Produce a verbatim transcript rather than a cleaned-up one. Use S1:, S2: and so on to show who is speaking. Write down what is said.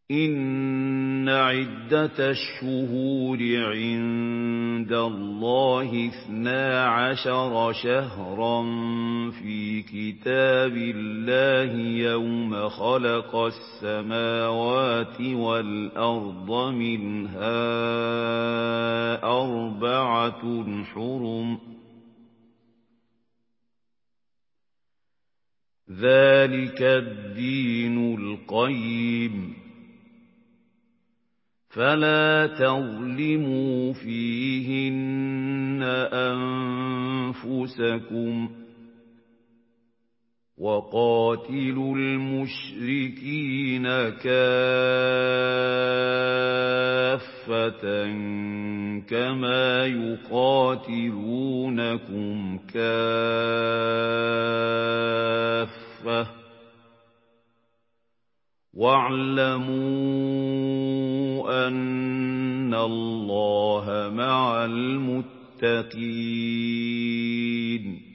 S1: إِنَّ عِدَّةَ الشُّهُورِ عِندَ اللَّهِ اثْنَا عَشَرَ شَهْرًا فِي كِتَابِ اللَّهِ يَوْمَ خَلَقَ السَّمَاوَاتِ وَالْأَرْضَ مِنْهَا أَرْبَعَةٌ حُرُمٌ ۚ ذَلِكَ الدِّينُ الْقَيِّمُ ۚ فَلَا تَظْلِمُوا فِيهِنَّ أَنفُسَكُمْ ۚ وَقَاتِلُوا الْمُشْرِكِينَ كَافَّةً كَمَا يُقَاتِلُونَكُمْ كَافَّةً ۚ وَاعْلَمُوا أَنَّ اللَّهَ مَعَ الْمُتَّقِينَ